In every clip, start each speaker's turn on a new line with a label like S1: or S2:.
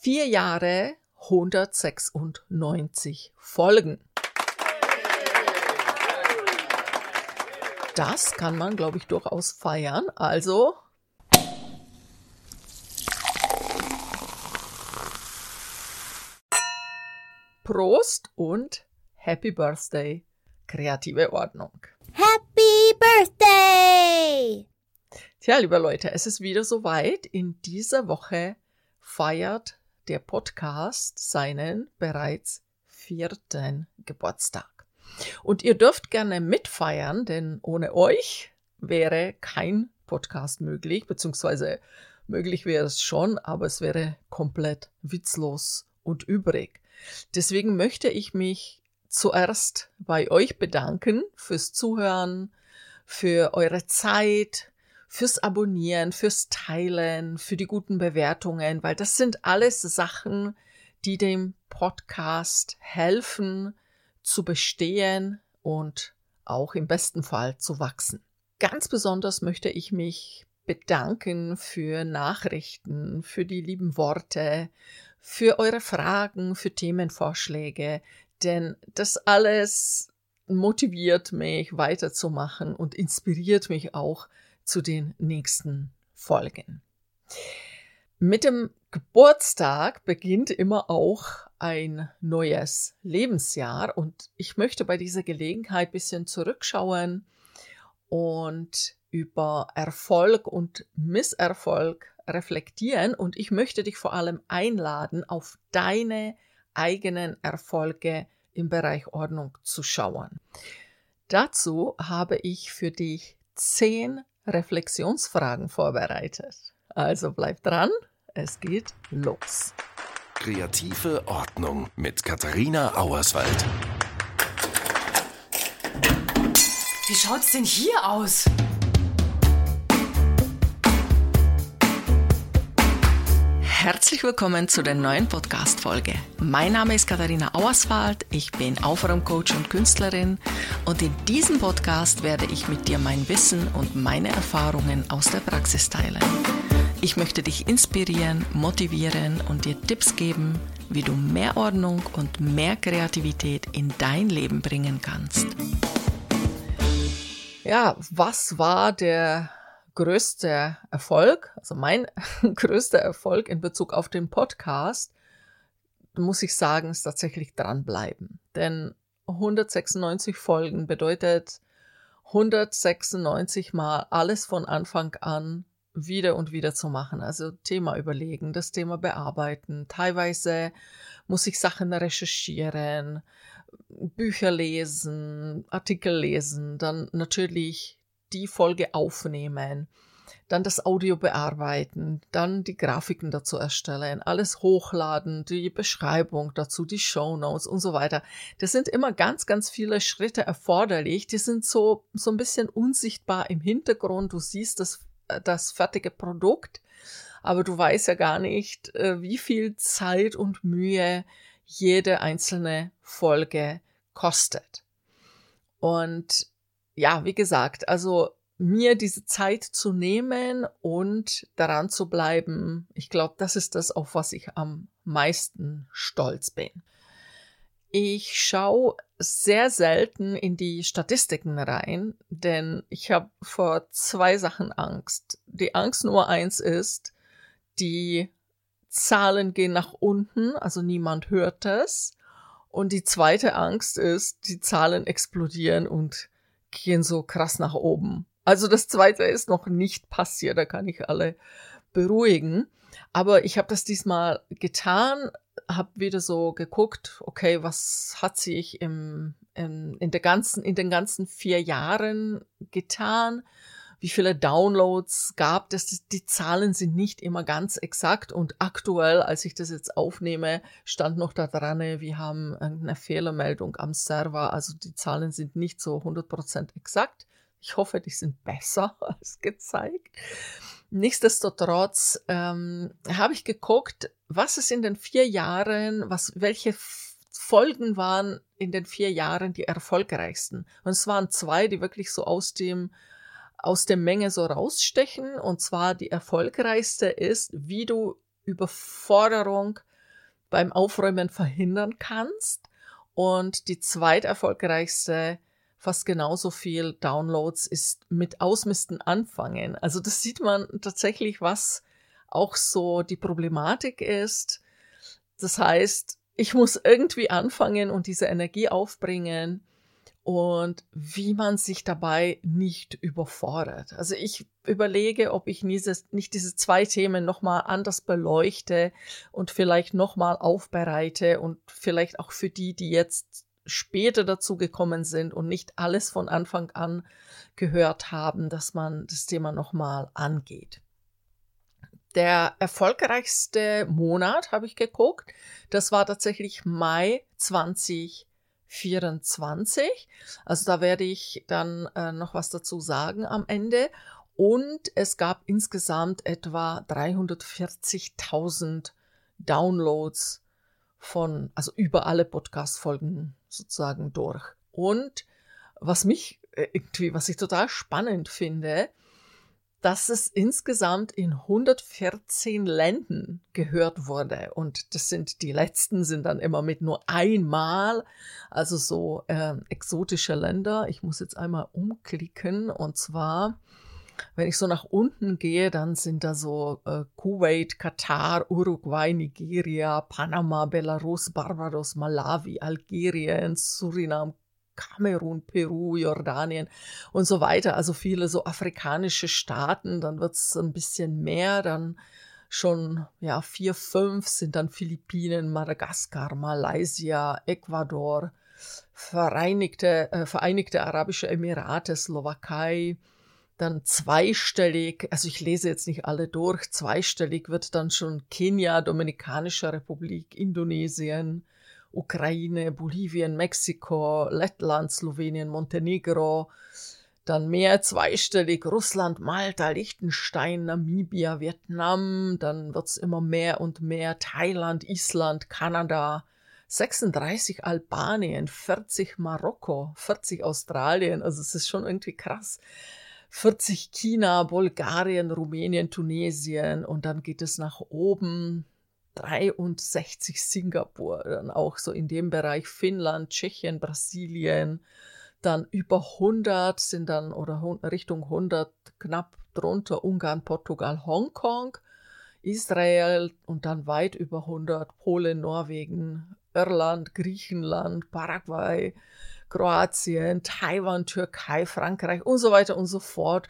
S1: 4 Jahre, 196 Folgen. Das kann man, glaube ich, durchaus feiern. Also Prost und Happy Birthday, kreative Ordnung.
S2: Happy Birthday!
S1: Tja, liebe Leute, es ist wieder soweit. In dieser Woche feiert der Podcast seinen bereits 4. Geburtstag. Und ihr dürft gerne mitfeiern, denn ohne euch wäre kein Podcast möglich, beziehungsweise möglich wäre es schon, aber es wäre komplett witzlos und übrig. Deswegen möchte ich mich zuerst bei euch bedanken fürs Zuhören, für eure Zeit, fürs Abonnieren, fürs Teilen, für die guten Bewertungen, weil das sind alles Sachen, die dem Podcast helfen, zu bestehen und auch im besten Fall zu wachsen. Ganz besonders möchte ich mich bedanken für Nachrichten, für die lieben Worte, für eure Fragen, für Themenvorschläge, denn das alles motiviert mich weiterzumachen und inspiriert mich auch zu den nächsten Folgen. Mit dem Geburtstag beginnt immer auch ein neues Lebensjahr und ich möchte bei dieser Gelegenheit ein bisschen zurückschauen und über Erfolg und Misserfolg reflektieren und ich möchte dich vor allem einladen, auf deine eigenen Erfolge im Bereich Ordnung zu schauen. Dazu habe ich für dich 10 Reflexionsfragen vorbereitet. Also bleib dran, es geht los.
S3: Kreative Ordnung mit Katharina Auerswald.
S4: Wie schaut's denn hier aus?
S1: Herzlich willkommen zu der neuen Podcast-Folge. Mein Name ist Katharina Auerswald, ich bin Aufräumcoach und Künstlerin und in diesem Podcast werde ich mit dir mein Wissen und meine Erfahrungen aus der Praxis teilen. Ich möchte dich inspirieren, motivieren und dir Tipps geben, wie du mehr Ordnung und mehr Kreativität in dein Leben bringen kannst. Ja, was war der größte Erfolg, also mein größter Erfolg in Bezug auf den Podcast, muss ich sagen, ist tatsächlich dranbleiben. Denn 196 Folgen bedeutet 196 Mal alles von Anfang an wieder und wieder zu machen. Also Thema überlegen, das Thema bearbeiten. Teilweise muss ich Sachen recherchieren, Bücher lesen, Artikel lesen, dann natürlich die Folge aufnehmen, dann das Audio bearbeiten, dann die Grafiken dazu erstellen, alles hochladen, die Beschreibung dazu, die Shownotes und so weiter. Das sind immer ganz, ganz viele Schritte erforderlich. Die sind so ein bisschen unsichtbar im Hintergrund. Du siehst das fertige Produkt, aber du weißt ja gar nicht, wie viel Zeit und Mühe jede einzelne Folge kostet. Und ja, wie gesagt, also mir diese Zeit zu nehmen und daran zu bleiben, ich glaube, das ist das, auf was ich am meisten stolz bin. Ich schaue sehr selten in die Statistiken rein, denn ich habe vor 2 Sachen Angst. Die Angst Nummer 1 ist, die Zahlen gehen nach unten, also niemand hört es. Und die zweite Angst ist, die Zahlen explodieren und gehen so krass nach oben. Also das zweite ist noch nicht passiert, da kann ich alle beruhigen. Aber ich habe das diesmal getan, habe wieder so geguckt, okay, was hat sich in den ganzen 4 Jahren getan? Wie viele Downloads gab es? Die Zahlen sind nicht immer ganz exakt und aktuell, als ich das jetzt aufnehme, stand noch da dran, wir haben eine Fehlermeldung am Server, also die Zahlen sind nicht so 100% exakt. Ich hoffe, die sind besser als gezeigt. Nichtsdestotrotz habe ich geguckt, was ist in den 4 Jahren, welche Folgen waren in den 4 Jahren die erfolgreichsten. Und es waren 2, die wirklich so aus der Menge so rausstechen. Und zwar die erfolgreichste ist, wie du Überforderung beim Aufräumen verhindern kannst. Und die zweiterfolgreichste, fast genauso viel Downloads, ist mit Ausmisten anfangen. Also das sieht man tatsächlich, was auch so die Problematik ist. Das heißt, ich muss irgendwie anfangen und diese Energie aufbringen und wie man sich dabei nicht überfordert. Also ich überlege, ob ich nicht diese zwei Themen nochmal anders beleuchte und vielleicht nochmal aufbereite und vielleicht auch für die jetzt später dazu gekommen sind und nicht alles von Anfang an gehört haben, dass man das Thema nochmal angeht. Der erfolgreichste Monat, habe ich geguckt, das war tatsächlich Mai 2024. Also da werde ich dann noch was dazu sagen am Ende. Und es gab insgesamt etwa 340.000 Downloads also über alle Podcast-Folgen sozusagen durch. Und was ich total spannend finde, dass es insgesamt in 114 Ländern gehört wurde. Und die letzten sind dann immer mit nur einmal, also so exotische Länder. Ich muss jetzt einmal umklicken und zwar, wenn ich so nach unten gehe, dann sind da so Kuwait, Katar, Uruguay, Nigeria, Panama, Belarus, Barbados, Malawi, Algerien, Surinam, Kamerun, Peru, Jordanien und so weiter. Also viele so afrikanische Staaten, dann wird es ein bisschen mehr, dann schon 4, 5 sind dann Philippinen, Madagaskar, Malaysia, Ecuador, Vereinigte Arabische Emirate, Slowakei, dann zweistellig, also ich lese jetzt nicht alle durch, zweistellig wird dann schon Kenia, Dominikanische Republik, Indonesien, Ukraine, Bolivien, Mexiko, Lettland, Slowenien, Montenegro, dann mehr zweistellig Russland, Malta, Liechtenstein, Namibia, Vietnam, dann wird's immer mehr und mehr Thailand, Island, Kanada, 36 Albanien, 40 Marokko, 40 Australien, also es ist schon irgendwie krass. 40 China, Bulgarien, Rumänien, Tunesien und dann geht es nach oben. 63 Singapur, dann auch so in dem Bereich Finnland, Tschechien, Brasilien, dann über 100 sind dann oder Richtung 100 knapp drunter Ungarn, Portugal, Hongkong, Israel und dann weit über 100 Polen, Norwegen, Irland, Griechenland, Paraguay, Kroatien, Taiwan, Türkei, Frankreich und so weiter und so fort.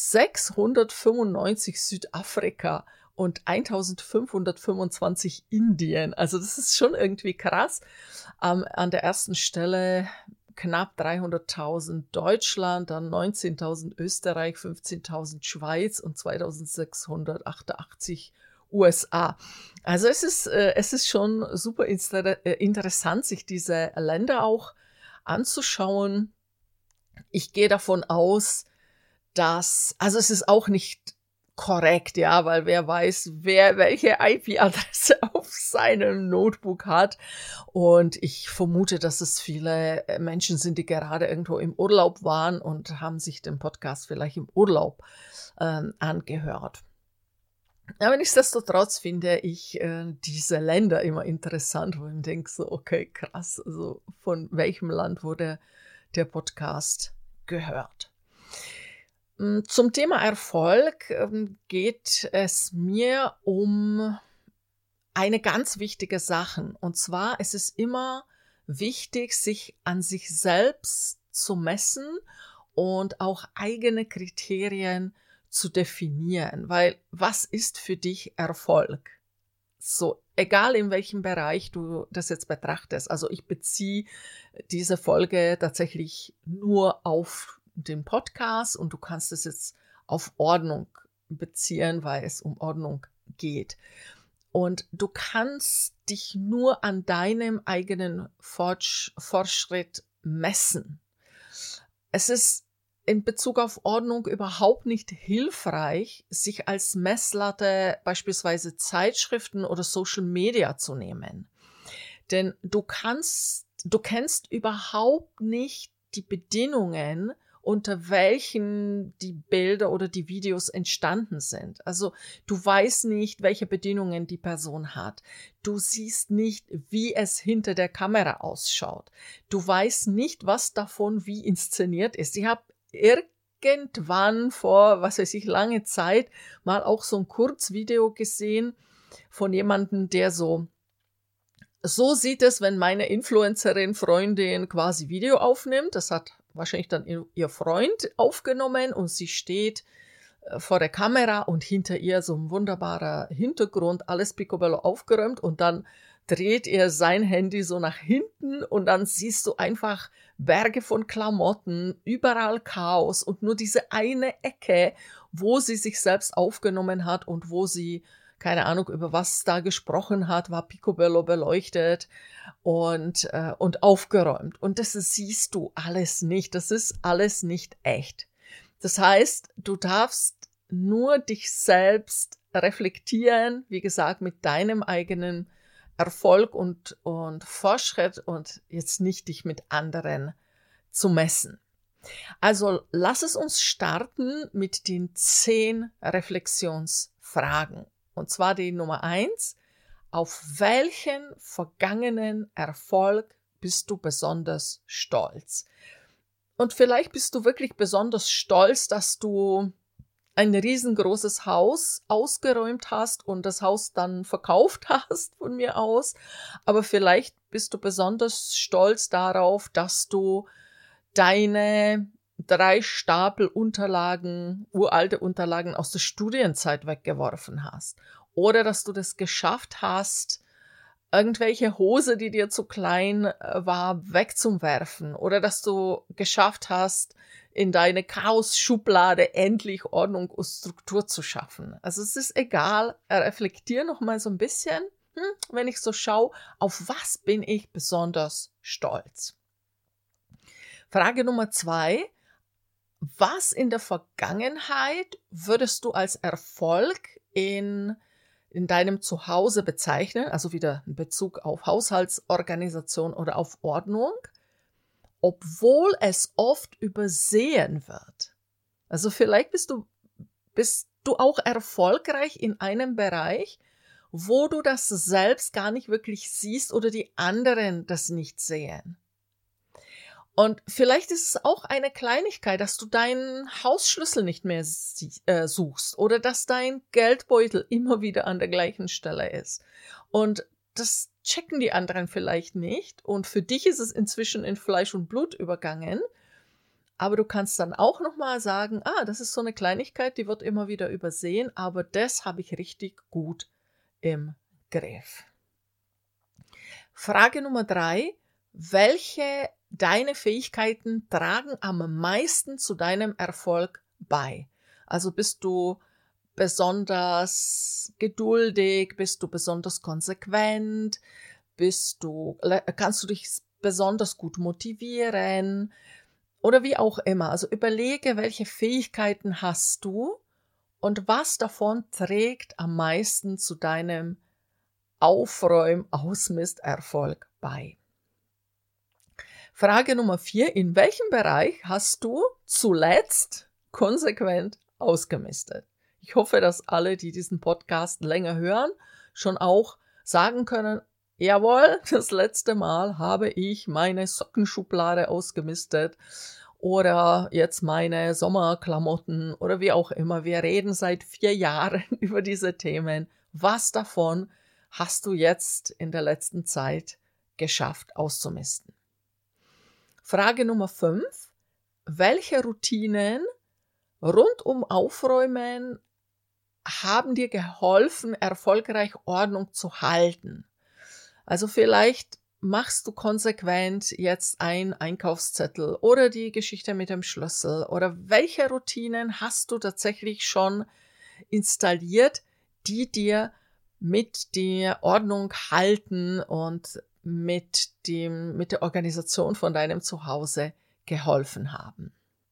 S1: 695 Südafrika und 1525 Indien. Also das ist schon irgendwie krass. An der ersten Stelle knapp 300.000 Deutschland, dann 19.000 Österreich, 15.000 Schweiz und 2.688 USA. Also es ist schon super interessant, sich diese Länder auch anzuschauen. Ich gehe davon aus, also es ist auch nicht korrekt, ja, weil wer weiß, wer welche IP-Adresse auf seinem Notebook hat. Und ich vermute, dass es viele Menschen sind, die gerade irgendwo im Urlaub waren und haben sich den Podcast vielleicht im Urlaub angehört. Aber nichtsdestotrotz finde ich diese Länder immer interessant, wo ich denke so, okay, krass, also von welchem Land wurde der Podcast gehört? Zum Thema Erfolg geht es mir um eine ganz wichtige Sache. Und zwar ist es immer wichtig, sich an sich selbst zu messen und auch eigene Kriterien zu definieren. Weil was ist für dich Erfolg? So, egal in welchem Bereich du das jetzt betrachtest. Also ich beziehe diese Folge tatsächlich nur auf den Podcast und du kannst es jetzt auf Ordnung beziehen, weil es um Ordnung geht. Und du kannst dich nur an deinem eigenen Fortschritt messen. Es ist in Bezug auf Ordnung überhaupt nicht hilfreich, sich als Messlatte beispielsweise Zeitschriften oder Social Media zu nehmen. Denn du kennst überhaupt nicht die Bedingungen unter welchen die Bilder oder die Videos entstanden sind. Also du weißt nicht, welche Bedingungen die Person hat. Du siehst nicht, wie es hinter der Kamera ausschaut. Du weißt nicht, was davon wie inszeniert ist. Ich habe irgendwann vor, was weiß ich, lange Zeit mal auch so ein Kurzvideo gesehen von jemandem, der so sieht es, wenn meine Influencerin, Freundin quasi Video aufnimmt. Das hat wahrscheinlich dann ihr Freund aufgenommen und sie steht vor der Kamera und hinter ihr so ein wunderbarer Hintergrund, alles picobello aufgeräumt und dann dreht er sein Handy so nach hinten und dann siehst du einfach Berge von Klamotten, überall Chaos und nur diese eine Ecke, wo sie sich selbst aufgenommen hat und wo sie, keine Ahnung, über was da gesprochen hat, war picobello beleuchtet und aufgeräumt. Und das siehst du alles nicht. Das ist alles nicht echt. Das heißt, du darfst nur dich selbst reflektieren, wie gesagt, mit deinem eigenen Erfolg und Fortschritt und jetzt nicht dich mit anderen zu messen. Also lass es uns starten mit den 10 Reflexionsfragen. Und zwar die Nummer 1. Auf welchen vergangenen Erfolg bist du besonders stolz? Und vielleicht bist du wirklich besonders stolz, dass du ein riesengroßes Haus ausgeräumt hast und das Haus dann verkauft hast von mir aus. Aber vielleicht bist du besonders stolz darauf, dass du deine 3 Stapel Unterlagen, uralte Unterlagen aus der Studienzeit weggeworfen hast. Oder dass du das geschafft hast, irgendwelche Hose, die dir zu klein war, wegzuwerfen. Oder dass du geschafft hast, in deine Chaos-Schublade endlich Ordnung und Struktur zu schaffen. Also es ist egal, reflektier noch mal so ein bisschen, wenn ich so schaue, auf was bin ich besonders stolz. Frage Nummer 2. Was in der Vergangenheit würdest du als Erfolg in deinem Zuhause bezeichnen, also wieder in Bezug auf Haushaltsorganisation oder auf Ordnung, obwohl es oft übersehen wird? Also vielleicht bist du auch erfolgreich in einem Bereich, wo du das selbst gar nicht wirklich siehst oder die anderen das nicht sehen. Und vielleicht ist es auch eine Kleinigkeit, dass du deinen Hausschlüssel nicht mehr suchst oder dass dein Geldbeutel immer wieder an der gleichen Stelle ist. Und das checken die anderen vielleicht nicht. Und für dich ist es inzwischen in Fleisch und Blut übergangen. Aber du kannst dann auch nochmal sagen, das ist so eine Kleinigkeit, die wird immer wieder übersehen, aber das habe ich richtig gut im Griff. Frage Nummer 3. Welche deine Fähigkeiten tragen am meisten zu deinem Erfolg bei? Also bist du besonders geduldig, bist du besonders konsequent, kannst du dich besonders gut motivieren oder wie auch immer. Also überlege, welche Fähigkeiten hast du und was davon trägt am meisten zu deinem Ausmisterfolg bei. Frage Nummer 4. In welchem Bereich hast du zuletzt konsequent ausgemistet? Ich hoffe, dass alle, die diesen Podcast länger hören, schon auch sagen können, jawohl, das letzte Mal habe ich meine Sockenschublade ausgemistet oder jetzt meine Sommerklamotten oder wie auch immer. Wir reden seit 4 Jahren über diese Themen. Was davon hast du jetzt in der letzten Zeit geschafft auszumisten? Frage Nummer 5. Welche Routinen rund um Aufräumen haben dir geholfen, erfolgreich Ordnung zu halten? Also vielleicht machst du konsequent jetzt einen Einkaufszettel oder die Geschichte mit dem Schlüssel oder welche Routinen hast du tatsächlich schon installiert, die dir mit der Ordnung halten und mit der Organisation von deinem Zuhause geholfen haben.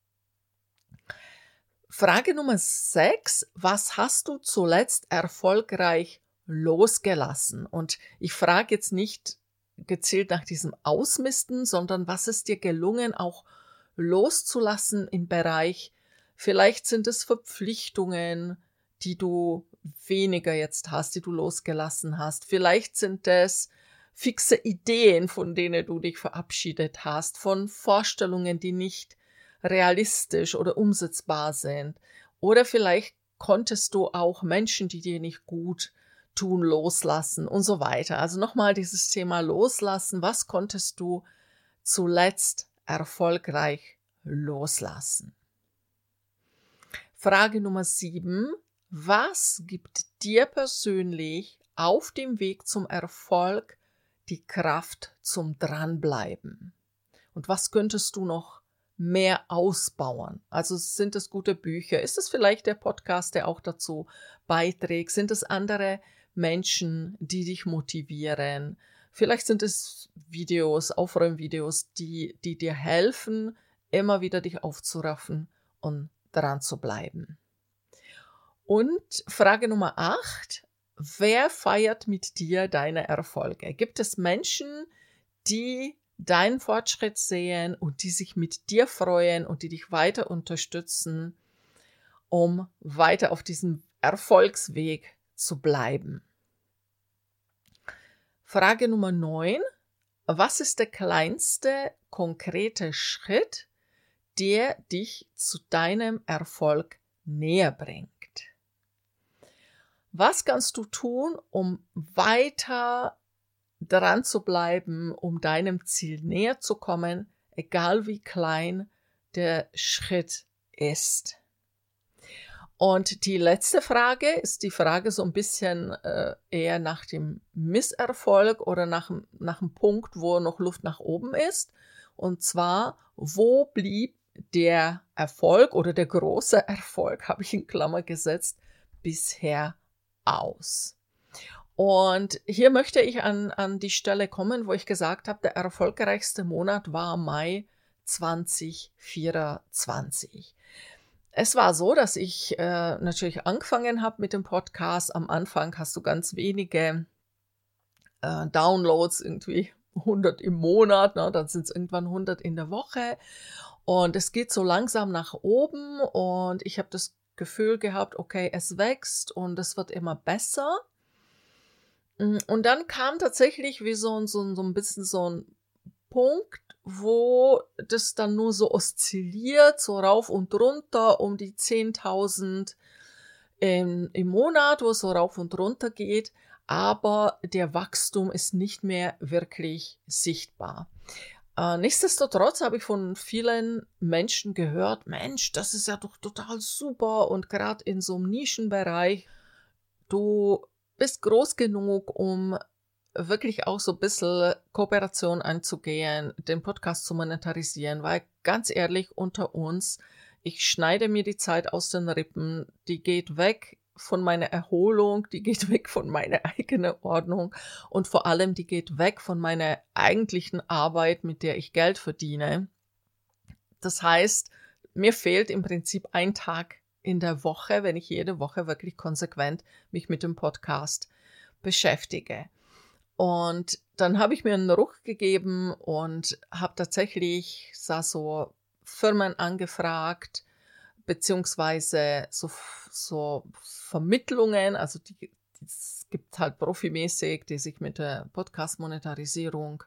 S1: Frage Nummer 6. Was hast du zuletzt erfolgreich losgelassen? Und ich frage jetzt nicht gezielt nach diesem Ausmisten, sondern was ist dir gelungen, auch loszulassen im Bereich, vielleicht sind es Verpflichtungen, die du weniger jetzt hast, die du losgelassen hast. Vielleicht sind es fixe Ideen, von denen du dich verabschiedet hast, von Vorstellungen, die nicht realistisch oder umsetzbar sind. Oder vielleicht konntest du auch Menschen, die dir nicht gut tun, loslassen und so weiter. Also nochmal dieses Thema Loslassen. Was konntest du zuletzt erfolgreich loslassen? Frage Nummer 7. Was gibt dir persönlich auf dem Weg zum Erfolg die Kraft zum Dranbleiben? Und was könntest du noch mehr ausbauen? Also sind es gute Bücher? Ist es vielleicht der Podcast, der auch dazu beiträgt? Sind es andere Menschen, die dich motivieren? Vielleicht sind es Videos, Aufräumvideos, die dir helfen, immer wieder dich aufzuraffen und dran zu bleiben. Und Frage Nummer 8. Wer feiert mit dir deine Erfolge? Gibt es Menschen, die deinen Fortschritt sehen und die sich mit dir freuen und die dich weiter unterstützen, um weiter auf diesem Erfolgsweg zu bleiben? Frage Nummer 9. Was ist der kleinste konkrete Schritt, der dich zu deinem Erfolg näher bringt? Was kannst du tun, um weiter dran zu bleiben, um deinem Ziel näher zu kommen, egal wie klein der Schritt ist? Und die letzte Frage ist die Frage so ein bisschen eher nach dem Misserfolg oder nach dem Punkt, wo noch Luft nach oben ist. Und zwar, wo blieb der Erfolg oder der große Erfolg, habe ich in Klammer gesetzt, bisher aus? Und hier möchte ich an die Stelle kommen, wo ich gesagt habe, der erfolgreichste Monat war Mai 2024. Es war so, dass ich natürlich angefangen habe mit dem Podcast. Am Anfang hast du ganz wenige Downloads, irgendwie 100 im Monat, ne? Dann sind es irgendwann 100 in der Woche. Und es geht so langsam nach oben und ich habe das Gefühl gehabt, okay, es wächst und es wird immer besser. Und dann kam tatsächlich wie so ein bisschen so ein Punkt, wo das dann nur so oszilliert, so rauf und runter um die 10.000 im Monat, wo es so rauf und runter geht, aber der Wachstum ist nicht mehr wirklich sichtbar. Nichtsdestotrotz habe ich von vielen Menschen gehört, Mensch, das ist ja doch total super und gerade in so einem Nischenbereich, du bist groß genug, um wirklich auch so ein bisschen Kooperation anzugehen, den Podcast zu monetarisieren, weil ganz ehrlich unter uns, ich schneide mir die Zeit aus den Rippen, die geht weg von meiner Erholung, die geht weg von meiner eigenen Ordnung und vor allem die geht weg von meiner eigentlichen Arbeit, mit der ich Geld verdiene. Das heißt, mir fehlt im Prinzip ein Tag in der Woche, wenn ich jede Woche wirklich konsequent mich mit dem Podcast beschäftige. Und dann habe ich mir einen Ruck gegeben und habe tatsächlich so Firmen angefragt, beziehungsweise so Vermittlungen, also es gibt halt profimäßig, die sich mit der Podcast-Monetarisierung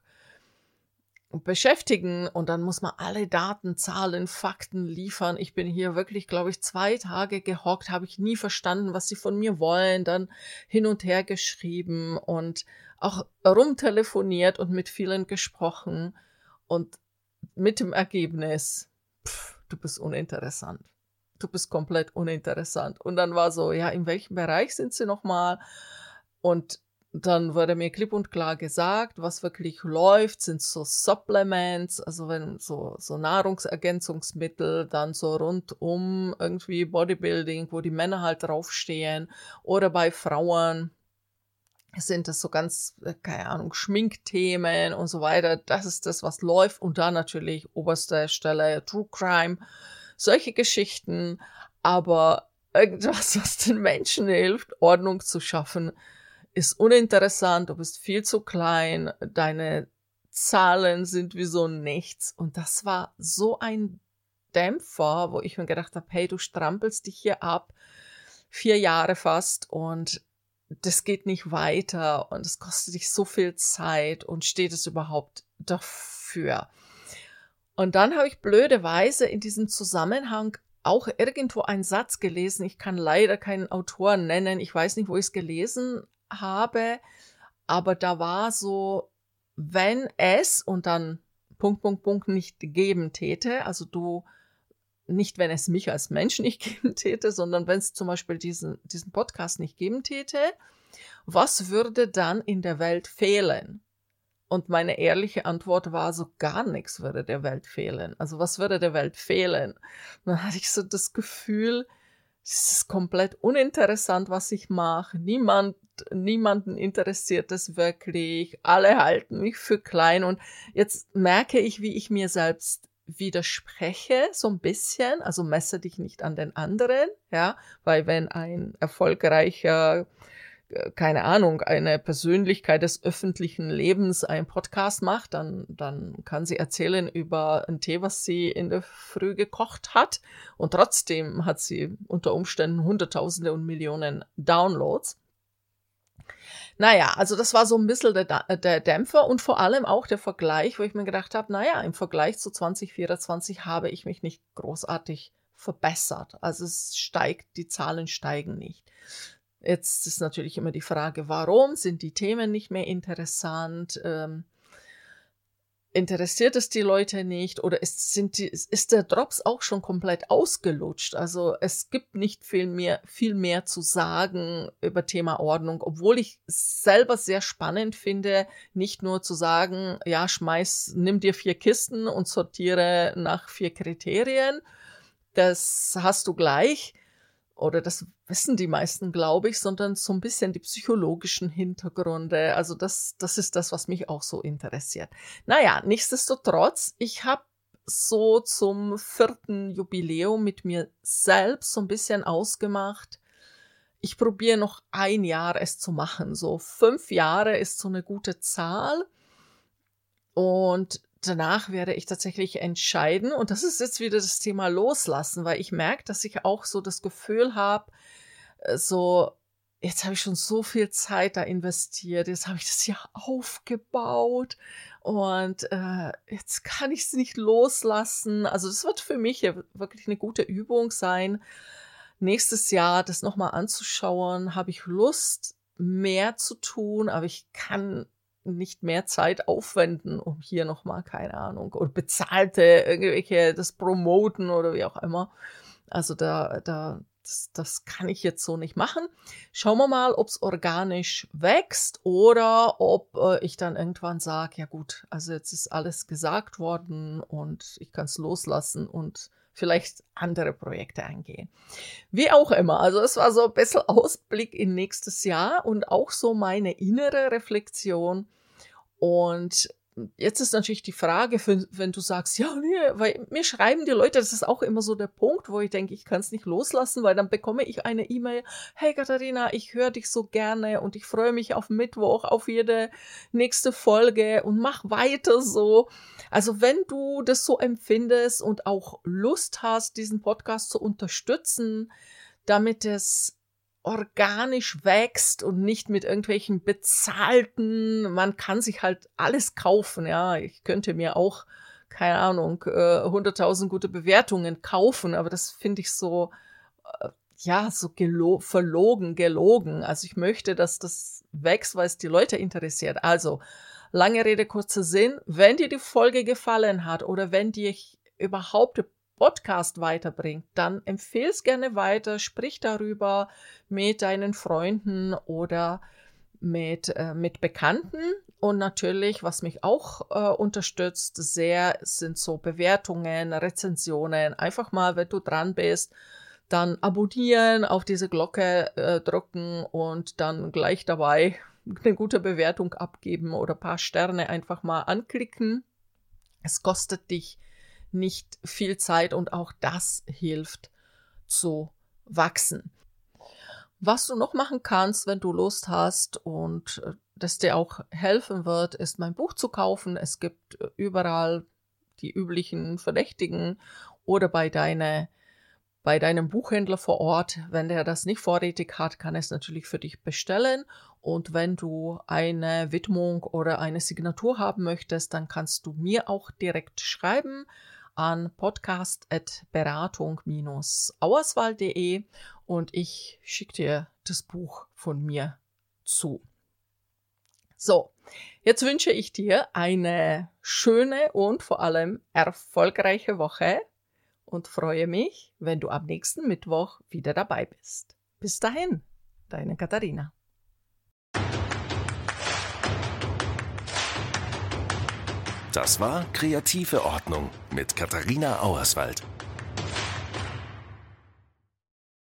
S1: beschäftigen und dann muss man alle Daten, Zahlen, Fakten liefern. Ich bin hier wirklich, glaube ich, 2 Tage gehockt, habe ich nie verstanden, was sie von mir wollen, dann hin und her geschrieben und auch rumtelefoniert und mit vielen gesprochen und mit dem Ergebnis, du bist uninteressant. Du bist komplett uninteressant. Und dann war so, ja, in welchem Bereich sind sie nochmal? Und dann wurde mir klipp und klar gesagt, was wirklich läuft, sind so Supplements, also wenn so Nahrungsergänzungsmittel, dann so rund um irgendwie Bodybuilding, wo die Männer halt draufstehen, oder bei Frauen sind das so ganz, keine Ahnung, Schminkthemen und so weiter. Das ist das, was läuft. Und dann natürlich oberste Stelle True Crime, solche Geschichten. Aber irgendwas, was den Menschen hilft, Ordnung zu schaffen, ist uninteressant. Du bist viel zu klein. Deine Zahlen sind wie so nichts. Und das war so ein Dämpfer, wo ich mir gedacht habe, hey, du strampelst dich hier ab, 4 Jahre fast, und das geht nicht weiter und es kostet dich so viel Zeit, und steht es überhaupt dafür? Und dann habe ich blöderweise in diesem Zusammenhang auch irgendwo einen Satz gelesen. Ich kann leider keinen Autor nennen. Ich weiß nicht, wo ich es gelesen habe. Aber da war so, wenn es und dann ... nicht geben täte, also du, nicht wenn es mich als Mensch nicht geben täte, sondern wenn es zum Beispiel diesen Podcast nicht geben täte, was würde dann in der Welt fehlen? Und meine ehrliche Antwort war, so gar nichts würde der Welt fehlen. Also was würde der Welt fehlen? Und dann hatte ich so das Gefühl, es ist komplett uninteressant, was ich mache. Niemanden interessiert das wirklich. Alle halten mich für klein. Und jetzt merke ich, wie ich mir selbst widerspreche, so ein bisschen. Also messe dich nicht an den anderen, ja, weil wenn ein erfolgreicher, keine Ahnung, eine Persönlichkeit des öffentlichen Lebens einen Podcast macht, dann kann sie erzählen über einen Tee, was sie in der Früh gekocht hat, und trotzdem hat sie unter Umständen Hunderttausende und Millionen Downloads. Naja, also das war so ein bisschen der Dämpfer und vor allem auch der Vergleich, wo ich mir gedacht habe, naja, im Vergleich zu 2024 habe ich mich nicht großartig verbessert. Also die Zahlen steigen nicht. Jetzt ist natürlich immer die Frage, warum sind die Themen nicht mehr interessant? Interessiert es die Leute nicht? Oder ist der Drops auch schon komplett ausgelutscht? Also es gibt nicht viel mehr zu sagen über Thema Ordnung, obwohl ich es selber sehr spannend finde, nicht nur zu sagen, ja, nimm dir 4 Kisten und sortiere nach 4 Kriterien. Das hast du gleich. Oder das wissen die meisten, glaube ich, sondern so ein bisschen die psychologischen Hintergründe. Also das ist das, was mich auch so interessiert. Naja, nichtsdestotrotz, ich habe so zum 4. Jubiläum mit mir selbst so ein bisschen ausgemacht, ich probiere noch 1 Jahr es zu machen. So 5 Jahre ist so eine gute Zahl. Und danach werde ich tatsächlich entscheiden, und das ist jetzt wieder das Thema Loslassen, weil ich merke, dass ich auch so das Gefühl habe, so, jetzt habe ich schon so viel Zeit da investiert, jetzt habe ich das ja aufgebaut und jetzt kann ich es nicht loslassen. Also das wird für mich ja wirklich eine gute Übung sein, nächstes Jahr das nochmal anzuschauen. Habe ich Lust, mehr zu tun, aber ich kann nicht mehr Zeit aufwenden, um hier nochmal, keine Ahnung, oder bezahlte irgendwelche, das Promoten oder wie auch immer. Also das kann ich jetzt so nicht machen. Schauen wir mal, ob es organisch wächst oder ob ich dann irgendwann sage, ja gut, also jetzt ist alles gesagt worden und ich kann es loslassen und vielleicht andere Projekte angehen. Wie auch immer, also es war so ein bisschen Ausblick in nächstes Jahr und auch so meine innere Reflexion. Und jetzt ist natürlich die Frage, wenn du sagst, ja, nee, weil mir schreiben die Leute, das ist auch immer so der Punkt, wo ich denke, ich kann es nicht loslassen, weil dann bekomme ich eine E-Mail, hey Katharina, ich höre dich so gerne und ich freue mich auf Mittwoch, auf jede nächste Folge und mach weiter so. Also wenn du das so empfindest und auch Lust hast, diesen Podcast zu unterstützen, damit es organisch wächst und nicht mit irgendwelchen bezahlten, man kann sich halt alles kaufen, ja, ich könnte mir auch, keine Ahnung, 100.000 gute Bewertungen kaufen, aber das finde ich so, ja, so gelogen, also ich möchte, dass das wächst, weil es die Leute interessiert. Also, lange Rede, kurzer Sinn, wenn dir die Folge gefallen hat oder wenn dir überhaupt Podcast weiterbringt, dann empfehle es gerne weiter, sprich darüber mit deinen Freunden oder mit Bekannten. Und natürlich, was mich auch unterstützt sehr, sind so Bewertungen, Rezensionen. Einfach mal, wenn du dran bist, dann abonnieren, auf diese Glocke drücken und dann gleich dabei eine gute Bewertung abgeben oder ein paar Sterne einfach mal anklicken. Es kostet dich nicht viel Zeit und auch das hilft zu wachsen. Was du noch machen kannst, wenn du Lust hast und das dir auch helfen wird, ist mein Buch zu kaufen. Es gibt überall die üblichen Verdächtigen oder bei deinem Buchhändler vor Ort. Wenn der das nicht vorrätig hat, kann er es natürlich für dich bestellen. Und wenn du eine Widmung oder eine Signatur haben möchtest, dann kannst du mir auch direkt schreiben an podcast@beratung-auerswald.de und ich schicke dir das Buch von mir zu. So, jetzt wünsche ich dir eine schöne und vor allem erfolgreiche Woche und freue mich, wenn du am nächsten Mittwoch wieder dabei bist. Bis dahin, deine Katharina.
S3: Das war Kreative Ordnung mit Katharina Auerswald.